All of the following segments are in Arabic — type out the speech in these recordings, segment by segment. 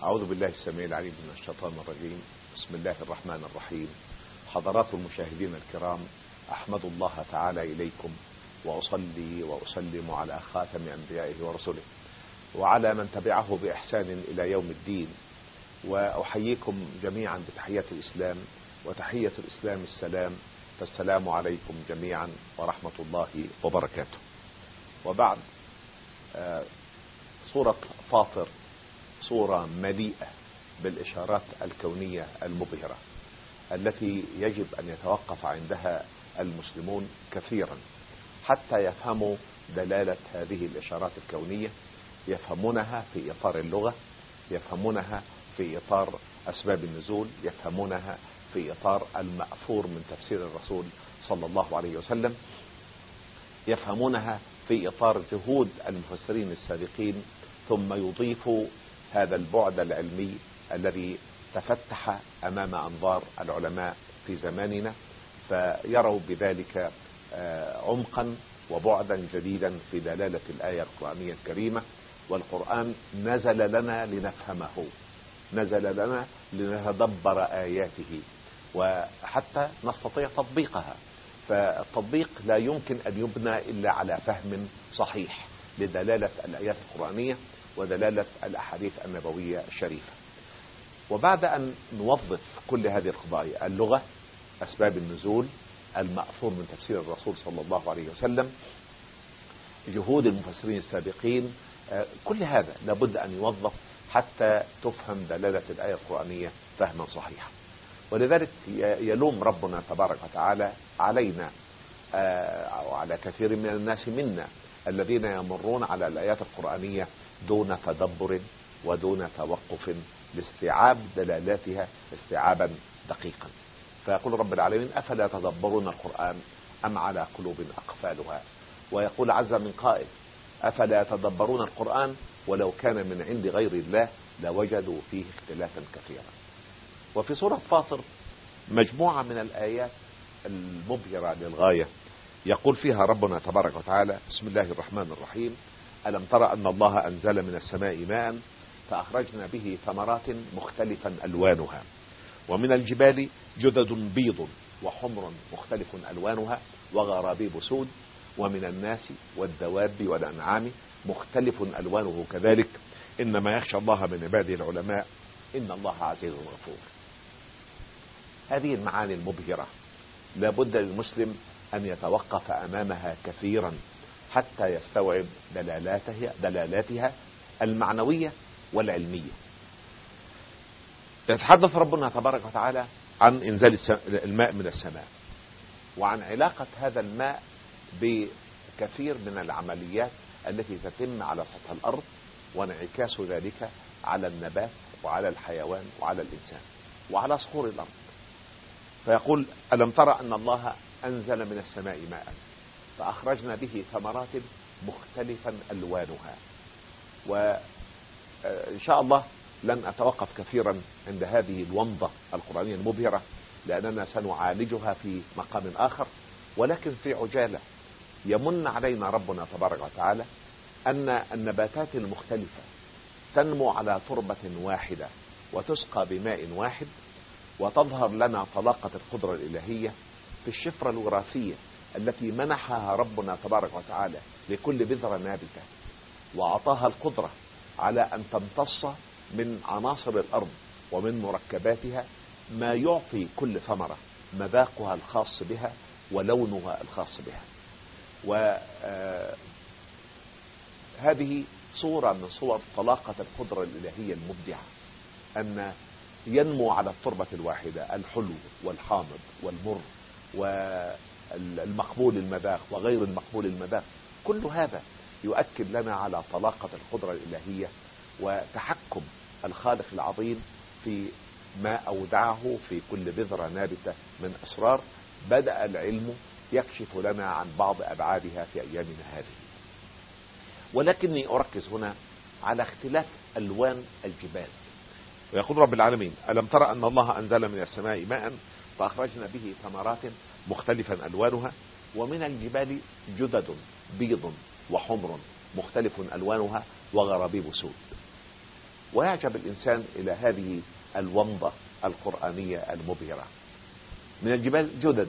أعوذ بالله السميع العليم من الشيطان الرجيم. بسم الله الرحمن الرحيم. حضرات المشاهدين الكرام، أحمد الله تعالى إليكم وأصلي وأسلم على خاتم أنبيائه ورسله وعلى من تبعه بإحسان إلى يوم الدين، وأحييكم جميعا بتحية الإسلام، وتحية الإسلام السلام، فالسلام عليكم جميعا ورحمة الله وبركاته. وبعد، سورة فاطر صورة مليئة بالإشارات الكونية المبهرة التي يجب أن يتوقف عندها المسلمون كثيرا حتى يفهموا دلالة هذه الإشارات الكونية، يفهمونها في إطار اللغة، يفهمونها في إطار أسباب النزول، يفهمونها في إطار المأثور من تفسير الرسول صلى الله عليه وسلم، يفهمونها في إطار جهود المفسرين السابقين، ثم يضيفوا هذا البعد العلمي الذي تفتح أمام أنظار العلماء في زماننا، فيروا بذلك عمقا وبعدا جديدا في دلالة الآية القرآنية الكريمة. والقرآن نزل لنا لنفهمه، نزل لنا لنتدبر آياته وحتى نستطيع تطبيقها. فالتطبيق لا يمكن أن يبنى إلا على فهم صحيح لدلالة الآيات القرآنية ودلالة الأحاديث النبوية الشريفة. وبعد أن نوظف كل هذه القضايا، اللغة، أسباب النزول، المأثور من تفسير الرسول صلى الله عليه وسلم، جهود المفسرين السابقين، كل هذا لابد أن يوظف حتى تفهم دلالة الآية القرآنية فهما صحيحا. ولذلك يلوم ربنا تبارك وتعالى علينا وعلى كثير من الناس منا الذين يمرون على الآيات القرآنية دون تدبر ودون توقف لاستيعاب دلالاتها استيعابا دقيقا. فيقول رب العالمين: أفلا يتدبرون القرآن أم على قلوب أقفالها. ويقول عز من قائل: أفلا يتدبرون القرآن ولو كان من عند غير الله لوجدوا فيه اختلافا كثيرا. وفي سورة فاطر مجموعة من الآيات المبهرة للغاية، يقول فيها ربنا تبارك وتعالى: بسم الله الرحمن الرحيم: ألم ترى أن الله أنزل من السماء ماء فأخرجنا به ثمرات مختلفا ألوانها ومن الجبال جدد بيض وحمر مختلف ألوانها وغرابيب سود ومن الناس والدواب والأنعام مختلف ألوانه كذلك إنما يخشى الله من عباده العلماء إن الله عزيز غفور. هذه المعاني المبهرة لابد للمسلم أن يتوقف أمامها كثيرا حتى يستوعب دلالاتها المعنوية والعلمية. يتحدث ربنا تبارك وتعالى عن إنزال الماء من السماء، وعن علاقة هذا الماء بكثير من العمليات التي تتم على سطح الأرض، وانعكاس ذلك على النبات وعلى الحيوان وعلى الإنسان وعلى صخور الأرض. فيقول: ألم ترى أن الله أنزل من السماء ماء فأخرجنا به ثمرات مختلفا ألوانها. وإن شاء الله لن أتوقف كثيرا عند هذه الومضة القرآنية المبهرة، لأننا سنعالجها في مقام آخر، ولكن في عجالة يمن علينا ربنا تبارك وتعالى أن النباتات المختلفة تنمو على تربة واحدة وتسقى بماء واحد، وتظهر لنا طلاقة القدرة الإلهية في الشفرة الوراثية التي منحها ربنا تبارك وتعالى لكل بذرة نابتة، وأعطاها القدرة على أن تمتص من عناصر الأرض ومن مركباتها ما يعطي كل ثمرة مذاقها الخاص بها ولونها الخاص بها. وهذه صورة من صور طلاقة القدرة الإلهية المبدعة، أن ينمو على التربة الواحدة الحلو والحامض والمر والمقبول المذاق وغير المقبول المذاق. كل هذا يؤكد لنا على طلاقة القدرة الإلهية وتحكم الخالق العظيم في ما أودعه في كل بذرة نابتة من أسرار بدأ العلم يكشف لنا عن بعض أبعادها في أيامنا هذه. ولكني أركز هنا على اختلاف ألوان الجبال. ويقول رب العالمين: ألم ترى أن الله أنزل من السماء ماء فأخرجنا به ثمرات مختلفا ألوانها ومن الجبال جدد بيض وحمر مختلف ألوانها وغرابيب سود. ويعجب الإنسان إلى هذه الومضة القرآنية المبهرة. من الجبال جدد،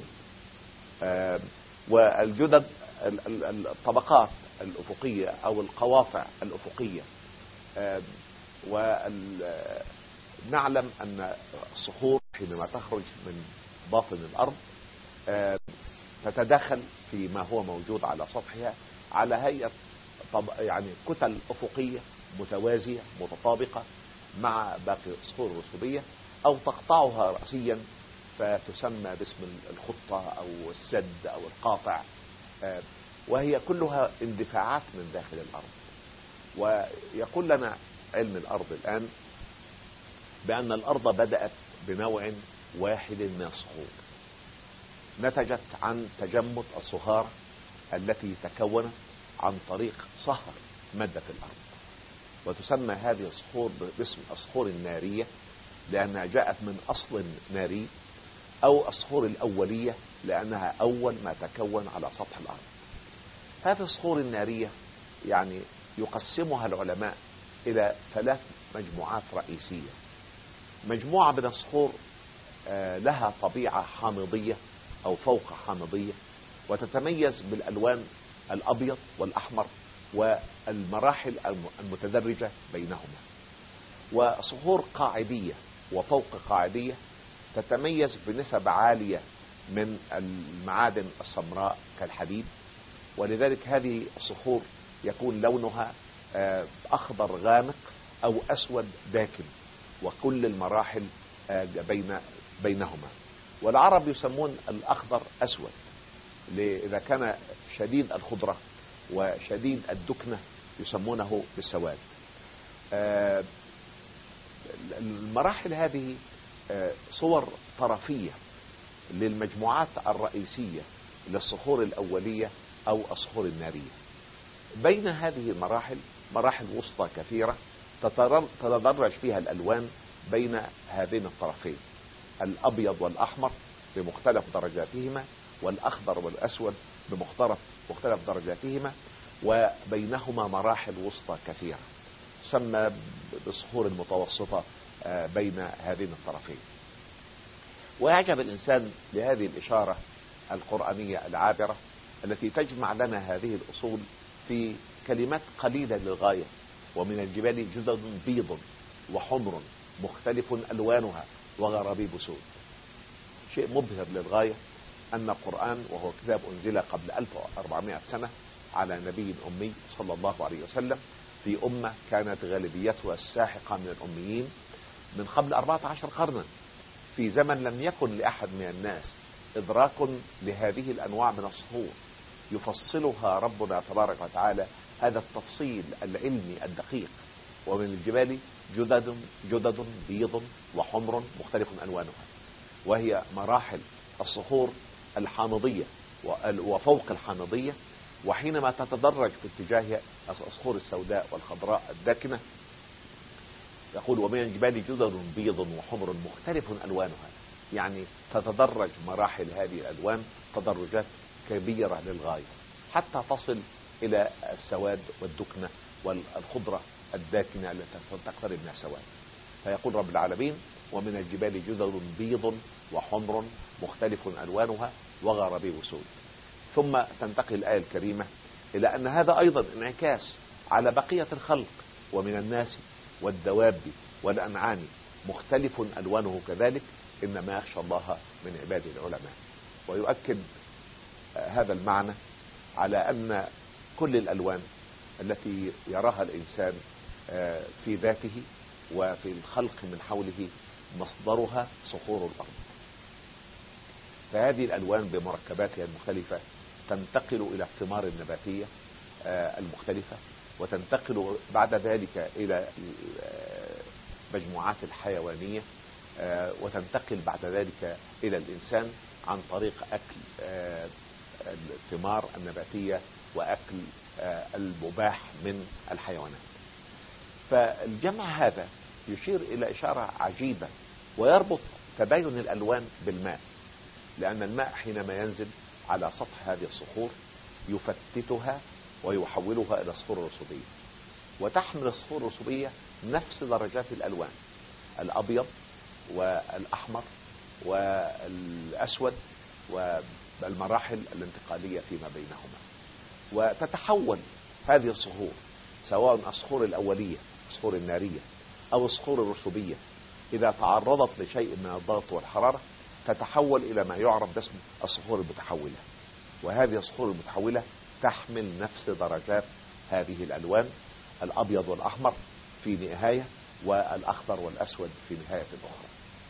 والجدد الطبقات الأفقية أو القواطع الأفقية، ونعلم أن الصخور حينما تخرج من باطن الأرض تتداخل فيما هو موجود على سطحها على هيئة يعني كتل أفقية متوازية متطابقة مع باقي الصخور الرسوبية، أو تقطعها رأسيا فتسمى باسم الخطة أو السد أو القاطع، وهي كلها اندفاعات من داخل الأرض. ويقول لنا علم الأرض الآن بأن الأرض بدأت بنوع واحد من الصخور، نتجت عن تجمد الصهارة التي تكونت عن طريق صهر مادة الأرض، وتسمى هذه الصخور باسم الصخور النارية لأنها جاءت من أصل ناري، أو الصخور الأولية لأنها أول ما تكون على سطح الأرض. هذه الصخور النارية يعني يقسمها العلماء إلى 3 مجموعات رئيسية. مجموعة من الصخور لها طبيعة حامضية أو فوق حامضية، وتتميز بالألوان الأبيض والأحمر والمراحل المتدرجة بينهما. وصخور قاعدية وفوق قاعدية تتميز بنسب عالية من المعادن السمراء كالحديد، ولذلك هذه الصخور يكون لونها أخضر غامق أو أسود داكن، وكل المراحل بينهما. والعرب يسمون الأخضر أسود إذا كان شديد الخضرة وشديد الدكنة يسمونه بالسواد. المراحل هذه صور طرفية للمجموعات الرئيسية للصخور الأولية أو الصخور النارية. بين هذه المراحل مراحل وسطى كثيرة تتدرج فيها الألوان بين هذين الطرفين، الأبيض والأحمر بمختلف درجاتهما، والأخضر والأسود بمختلف درجاتهما، وبينهما مراحل وسطى كثيرة تسمى بالصخور المتوسطة بين هذين الطرفين. ويعجب الإنسان لهذه الإشارة القرآنية العابرة التي تجمع لنا هذه الأصول في كلمات قليلة للغاية: ومن الجبال جدد بيض وحمر مختلف ألوانها وغرابيب سود. شيء مبهر للغاية أن القرآن، وهو كتاب أنزل قبل 1400 سنة على نبي أمي صلى الله عليه وسلم في أمة كانت غالبيتها الساحقة من الأميين من قبل 14 قرنا، في زمن لم يكن لأحد من الناس إدراك لهذه الأنواع من الصخور يفصلها ربنا تبارك وتعالى هذا التفصيل العلمي الدقيق. ومن الجبال جدد بيض وحمر مختلف ألوانها، وهي مراحل الصخور الحامضية وفوق الحامضية. وحينما تتدرج في اتجاه الصخور السوداء والخضراء الداكنة يقول: ومن الجبال جدد بيض وحمر مختلف ألوانها، يعني تتدرج مراحل هذه الألوان تدرجات كبيرة للغاية حتى تصل إلى السواد والدكنة والخضرة الداكنة التي تقترب من السواد. فيقول رب العالمين: ومن الجبال جدد بيض وحمر مختلف ألوانها وغرابيب سود. ثم تنتقل الآية الكريمة إلى أن هذا أيضا انعكاس على بقية الخلق: ومن الناس والدواب والأنعام مختلف ألوانه كذلك إنما يخشى الله من عباده العلماء. ويؤكد هذا المعنى على أن كل الألوان التي يراها الإنسان في ذاته وفي الخلق من حوله مصدرها صخور الأرض. فهذه الألوان بمركباتها المختلفة تنتقل إلى الثمار النباتية المختلفة، وتنتقل بعد ذلك إلى المجموعات الحيوانية، وتنتقل بعد ذلك إلى الإنسان عن طريق أكل الثمار النباتية وأكل المباح من الحيوانات. فالجمع هذا يشير إلى إشارة عجيبة ويربط تباين الألوان بالماء، لأن الماء حينما ينزل على سطح هذه الصخور يفتتها ويحولها إلى صخور رسوبية، وتحمل الصخور الرسوبية نفس درجات الألوان، الأبيض والأحمر والأسود، والمراحل الانتقالية فيما بينهما. وتتحول هذه الصخور، سواء الصخور الأولية الصخور النارية أو الصخور الرسوبية، إذا تعرضت لشيء من الضغط والحرارة تتحول إلى ما يعرف باسم الصخور المتحولة. وهذه الصخور المتحولة تحمل نفس درجات هذه الألوان، الأبيض والأحمر في نهاية، والأخضر والأسود في نهاية أخرى.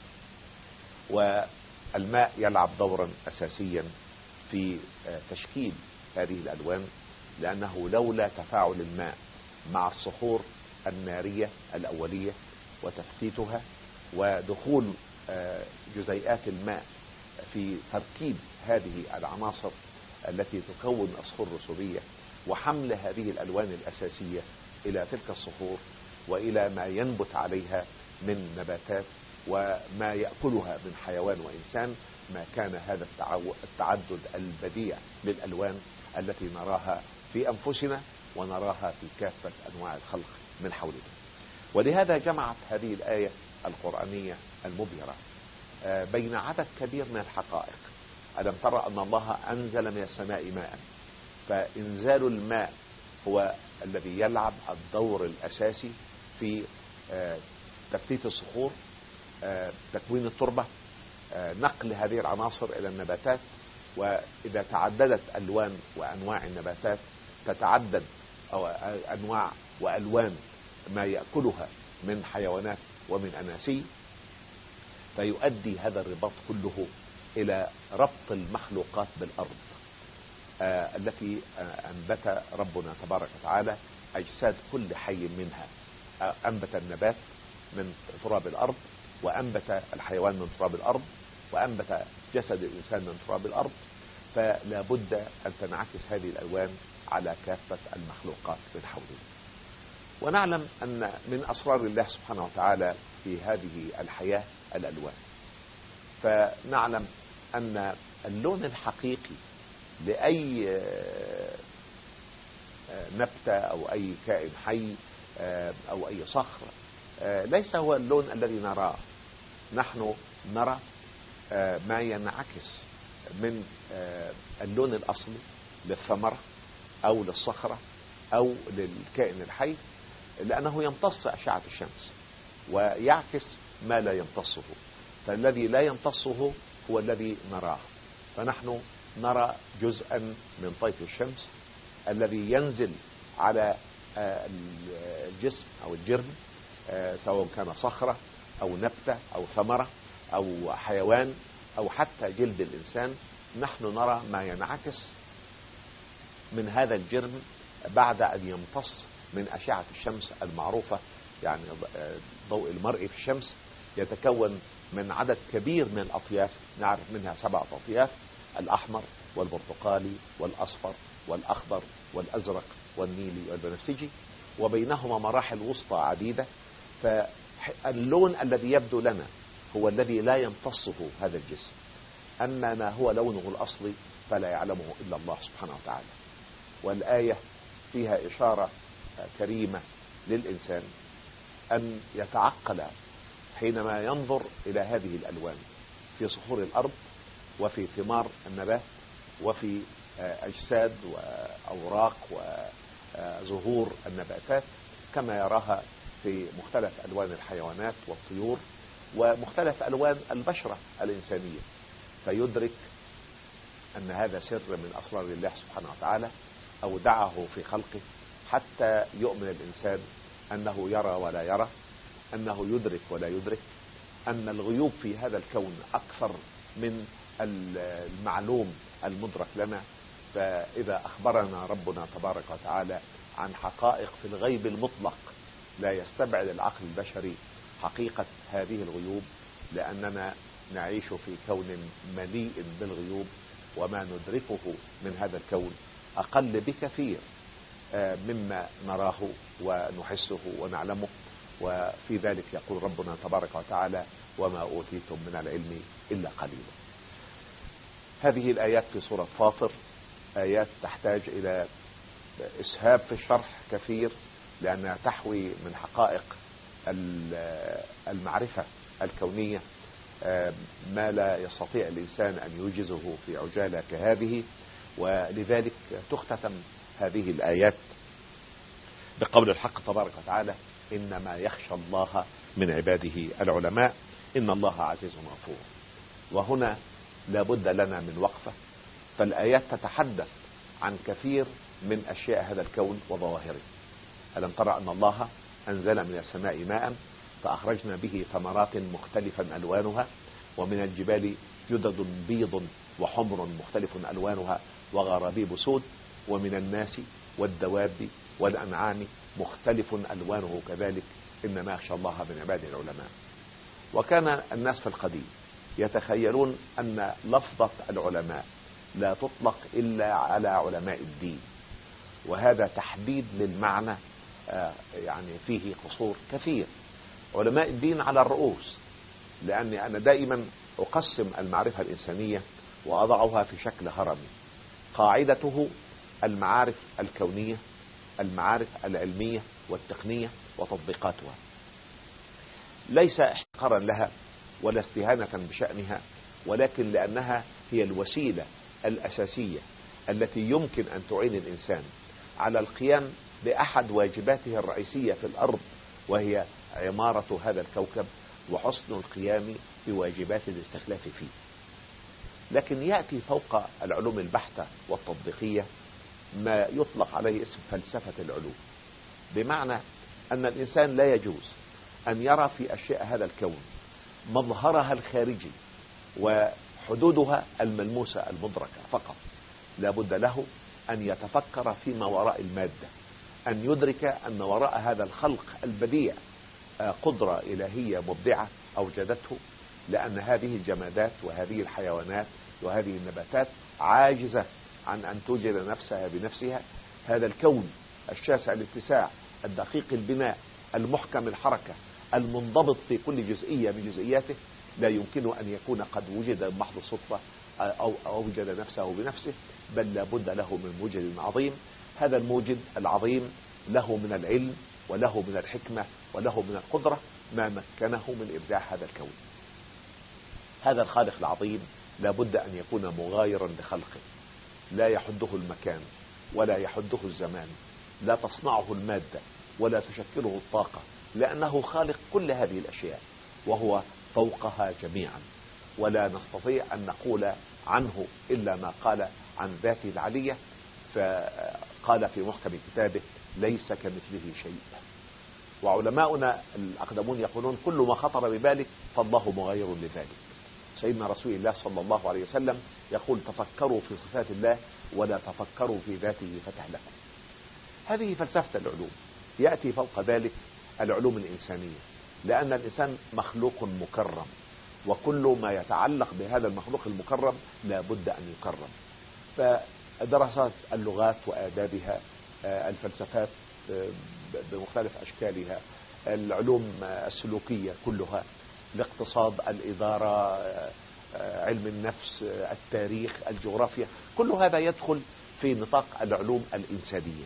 والماء يلعب دورا أساسيا في تشكيل هذه الألوان، لأنه لولا تفاعل الماء مع الصخور النارية الأولية وتفتيتها ودخول جزيئات الماء في تركيب هذه العناصر التي تكون الصخور الرسوبية، وحمل هذه الألوان الأساسية إلى تلك الصخور وإلى ما ينبت عليها من نباتات وما يأكلها من حيوان وإنسان، ما كان هذا التعدد البديع للألوان التي نراها في أنفسنا ونراها في كافة أنواع الخلق من حولنا. ولهذا جمعت هذه الآية القرآنية المبهرة بين عدد كبير من الحقائق. ألم ترى أن الله أنزل من السماء ماء، فإنزال الماء هو الذي يلعب الدور الأساسي في تفتيت الصخور، تكوين التربة، نقل هذه العناصر إلى النباتات. وإذا تعددت ألوان وأنواع النباتات تتعدد أو أنواع وألوان ما يأكلها من حيوانات ومن أناسي، فيؤدي هذا الرباط كله إلى ربط المخلوقات بالأرض التي أنبت ربنا تبارك وتعالى أجساد كل حي منها. أنبت النبات من تراب الأرض، وأنبت الحيوان من تراب الأرض، وأنبت جسد الإنسان من تراب الأرض. فلا بد أن تنعكس هذه الألوان على كافة المخلوقات من حولنا. ونعلم أن من أسرار الله سبحانه وتعالى في هذه الحياة الألوان. فنعلم أن اللون الحقيقي لأي نبتة أو أي كائن حي أو أي صخر ليس هو اللون الذي نراه. نحن نرى ما ينعكس من اللون الأصلي للثمرة أو للصخرة أو للكائن الحي، لأنه يمتص أشعة الشمس ويعكس ما لا يمتصه. فالذي لا يمتصه هو الذي نراه. فنحن نرى جزءا من طيف الشمس الذي ينزل على الجسم أو الجرم، سواء كان صخرة أو نبتة أو ثمرة أو حيوان أو حتى جلد الإنسان. نحن نرى ما ينعكس من هذا الجرم بعد أن يمتص من أشعة الشمس المعروفة. يعني ضوء المرء في الشمس يتكون من عدد كبير من الأطياف، نعرف منها 7 أطياف: الأحمر والبرتقالي والأصفر والأخضر والأزرق والنيلي والبنفسجي، وبينهما مراحل وسطى عديدة. فاللون الذي يبدو لنا هو الذي لا يمتصه هذا الجسم، أما ما هو لونه الأصلي فلا يعلمه إلا الله سبحانه وتعالى. والآية فيها إشارة كريمة للإنسان أن يتعقل حينما ينظر إلى هذه الألوان في صخور الأرض وفي ثمار النبات وفي أجساد وأوراق وزهور النباتات، كما يراها في مختلف ألوان الحيوانات والطيور ومختلف ألوان البشرة الإنسانية، فيدرك أن هذا سر من أسرار الله سبحانه وتعالى أودعه في خلقه، حتى يؤمن الإنسان أنه يرى ولا يرى، أنه يدرك ولا يدرك، أن الغيوب في هذا الكون أكثر من المعلوم المدرك لنا. فإذا أخبرنا ربنا تبارك وتعالى عن حقائق في الغيب المطلق لا يستبعد العقل البشري حقيقة هذه الغيوب، لأننا نعيش في كون مليء بالغيوب، وما ندركه من هذا الكون أقل بكثير مما نراه ونحسه ونعلمه. وفي ذلك يقول ربنا تبارك وتعالى: وما أوتيتم من العلم إلا قليلا. هذه الآيات في سورة فاطر آيات تحتاج إلى إسهاب في الشرح كثير، لأنها تحوي من حقائق المعرفة الكونية ما لا يستطيع الإنسان أن يوجزه في عجالة كهذه. ولذلك تختتم هذه الآيات بقول الحق تبارك وتعالى: إنما يخشى الله من عباده العلماء إن الله عزيز غفور. وهنا لابد لنا من وقفة، فالآيات تتحدث عن كثير من أشياء هذا الكون وظواهره. ألم ترى أن الله أنزل من السماء ماء فأخرجنا به ثمرات مختلفا ألوانها ومن الجبال جدد بيض وحمر مختلف ألوانها وغرابيب سود ومن الناس والدواب والأنعام مختلف ألوانه كذلك إنما يخشى الله من عباده العلماء. وكان الناس في القديم يتخيلون أن لفظة العلماء لا تطلق إلا على علماء الدين، وهذا تحديد للمعنى يعني فيه قصور كثير. علماء الدين على الرؤوس، لأني أنا دائما أقسم المعرفة الإنسانية وأضعها في شكل هرمي. قاعدته المعارف الكونية، المعارف العلمية والتقنية وتطبيقاتها، ليس احتقارا لها ولا استهانة بشأنها، ولكن لأنها هي الوسيلة الأساسية التي يمكن أن تعين الإنسان على القيام بأحد واجباته الرئيسية في الأرض، وهي عمارة هذا الكوكب وحسن القيام بواجبات الاستخلاف فيه. لكن يأتي فوق العلوم البحتة والتطبيقية ما يطلق عليه اسم فلسفة العلوم، بمعنى أن الإنسان لا يجوز أن يرى في أشياء هذا الكون مظهرها الخارجي وحدودها الملموسة المدركة فقط. لا بد له أن يتفكر فيما وراء المادة، أن يدرك أن وراء هذا الخلق البديع قدرة إلهية مبدعة أوجدته، لأن هذه الجمادات وهذه الحيوانات وهذه النباتات عاجزة عن أن توجد نفسها بنفسها. هذا الكون الشاسع الاتساع الدقيق البناء المحكم الحركة المنضبط في كل جزئية من جزئياته لا يمكن أن يكون قد وجد بمحض الصدفة أو أوجد نفسه بنفسه، بل لابد له من موجد عظيم. هذا الموجد العظيم له من العلم وله من الحكمة وله من القدرة ما مكنه من إبداع هذا الكون. هذا الخالق العظيم لابد أن يكون مغايرا لخلقه، لا يحده المكان ولا يحده الزمان، لا تصنعه المادة ولا تشكله الطاقة، لأنه خالق كل هذه الأشياء وهو فوقها جميعا. ولا نستطيع أن نقول عنه إلا ما قال عن ذاته العلية، فقال في محكم كتابه: ليس كمثله شيء. وعلماؤنا الأقدمون يقولون: كل ما خطر ببالك فالله مغير لذلك. سيدنا رسول الله صلى الله عليه وسلم يقول: تفكروا في صفات الله ولا تفكروا في ذاته فتهلكوا. هذه فلسفة العلوم. يأتي فوق ذلك العلوم الإنسانية، لأن الإنسان مخلوق مكرم، وكل ما يتعلق بهذا المخلوق المكرم لا بد أن يكرم. فدراسات اللغات وآدابها، الفلسفات بمختلف أشكالها، العلوم السلوكية كلها، الاقتصاد، الإدارة، علم النفس، التاريخ، الجغرافيا، كل هذا يدخل في نطاق العلوم الإنسانية.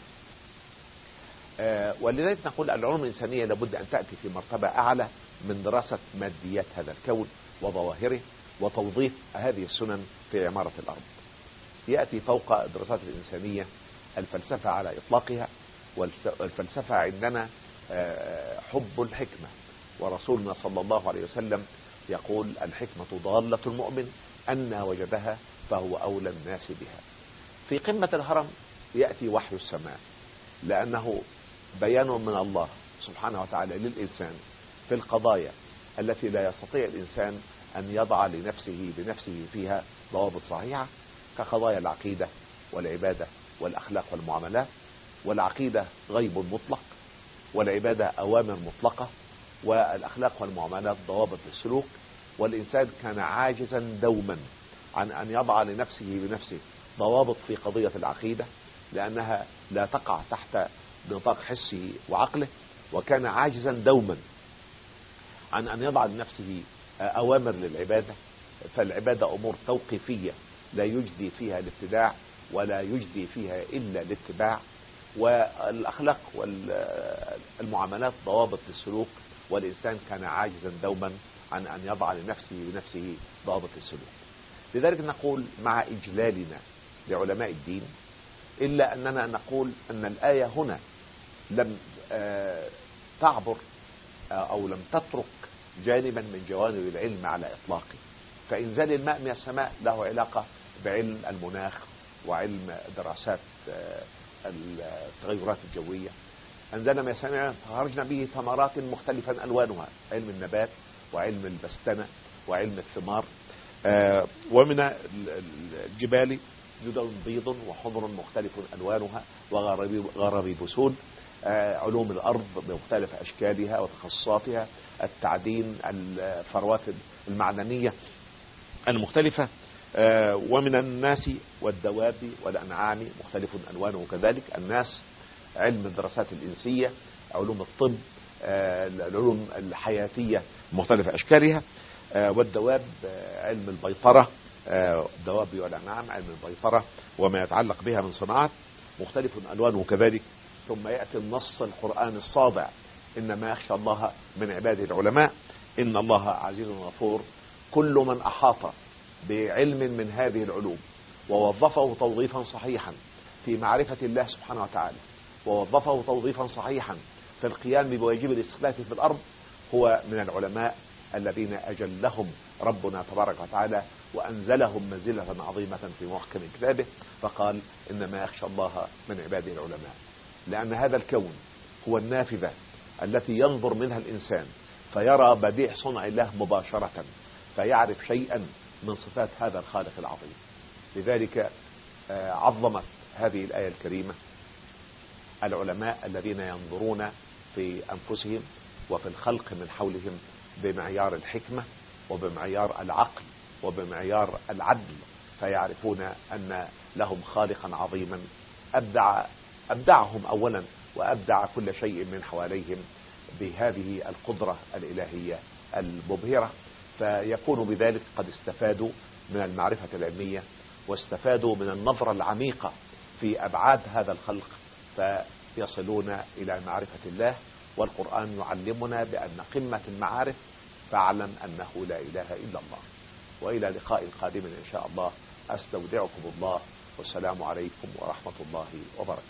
ولذلك نقول العلوم الإنسانية لابد أن تأتي في مرتبة أعلى من دراسة ماديات هذا الكون وظواهره وتوظيف هذه السنن في عمارة الأرض. يأتي فوق الدراسات الإنسانية الفلسفة على إطلاقها. والفلسفة عندنا حب الحكمة، ورسولنا صلى الله عليه وسلم يقول: الحكمة ضالة المؤمن أن وجدها فهو أولى الناس بها. في قمة الهرم يأتي وحي السماء، لأنه بيان من الله سبحانه وتعالى للإنسان في القضايا التي لا يستطيع الإنسان أن يضع لنفسه بنفسه فيها ضوابط صحيحة، كقضايا العقيدة والعبادة والأخلاق والمعاملات. والعقيدة غيب مطلق، والعبادة أوامر مطلقة، والأخلاق والمعاملات ضوابط للسلوك. والإنسان كان عاجزا دوما عن أن يضع لنفسه بنفسه ضوابط في قضية العقيدة، لأنها لا تقع تحت نطاق حسه وعقله، وكان عاجزا دوما عن أن يضع لنفسه أوامر للعبادة. فالعبادة أمور توقيفية لا يجدي فيها الابتداع ولا يجدي فيها إلا الاتباع. والأخلاق والمعاملات ضوابط للسلوك والإنسان كان عاجزا دوما عن أن يضع لنفسه بنفسه ضابط السلوك. لذلك نقول مع إجلالنا لعلماء الدين، إلا أننا نقول أن الآية هنا لم تعبر أو لم تترك جانبا من جوانب العلم على إطلاقه. فإنزال الماء من السماء له علاقة بعلم المناخ وعلم دراسات التغيرات الجوية. أنزلنا من السماء فخرجنا به ثمرات مختلفا ألوانها، علم النبات وعلم البستنة وعلم الثمار. ومن الجبال جدد بيض وحمر مختلف ألوانها وغرابيب سود. علوم الأرض بمختلف أشكالها وتخصصاتها، التعدين، الثروات المعدنية المختلفة. ومن الناس والدواب والأنعام مختلف ألوانه كذلك. الناس علم الدراسات الإنسية، علوم الطب، العلوم الحياتية مختلف أشكالها. والدواب علم البيطرة، الدواب والأنعام علم البيطرة وما يتعلق بها من صناعات مختلف ألوانه كذلك. ثم يأتي النص القرآن الصادع: إنما يخشى الله من عباده العلماء، إن الله عزيز غفور. كل من أحاط بعلم من هذه العلوم ووظفه توظيفا صحيحا في معرفة الله سبحانه وتعالى، ووظفه توظيفا صحيحا في القيام بواجب الاستخلاف في الأرض، هو من العلماء الذين أجلهم ربنا تبارك وتعالى وأنزلهم منزلة عظيمة في محكم كتابه، فقال: إنما يخشى الله من عباده العلماء. لأن هذا الكون هو النافذة التي ينظر منها الإنسان فيرى بديع صنع الله مباشرة، فيعرف شيئا من صفات هذا الخالق العظيم. لذلك عظمت هذه الآية الكريمة العلماء الذين ينظرون في أنفسهم وفي الخلق من حولهم بمعيار الحكمة وبمعيار العقل وبمعيار العدل، فيعرفون أن لهم خالقا عظيما أبدعهم أولا وأبدع كل شيء من حواليهم بهذه القدرة الإلهية المبهرة. فيكون بذلك قد استفادوا من المعرفة العلمية واستفادوا من النظرة العميقة في أبعاد هذا الخلق، فيصلون إلى معرفة الله. والقرآن يعلمنا بأن قمة المعارف فاعلم أنه لا إله إلا الله. وإلى لقاء قادم إن شاء الله، أستودعكم الله، والسلام عليكم ورحمة الله وبركاته.